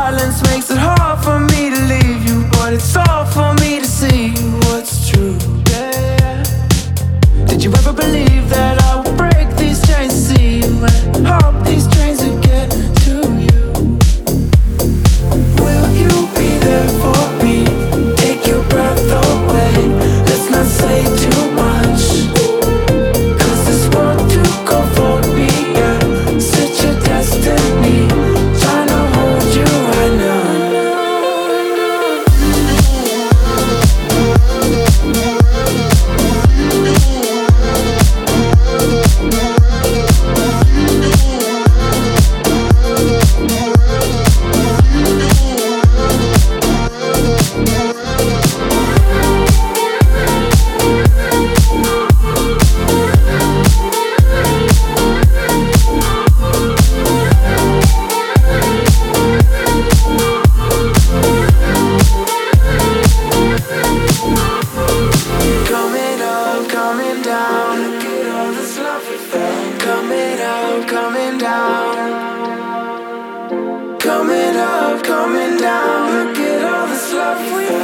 silence makes it hard for me to leave you, but it's all for me to see what's true. Yeah. Did you ever believe that I would break these chains to see you and hope these trains would get to you? Will you be there for me? Take your breath away. Let's not say too much, 'cause this world too cold for me. Yeah, such a destiny. Trying to hold you right now. Coming up, coming down. Look at all this love we found. Coming up, coming down. Coming up, coming down. Look at all this love we found.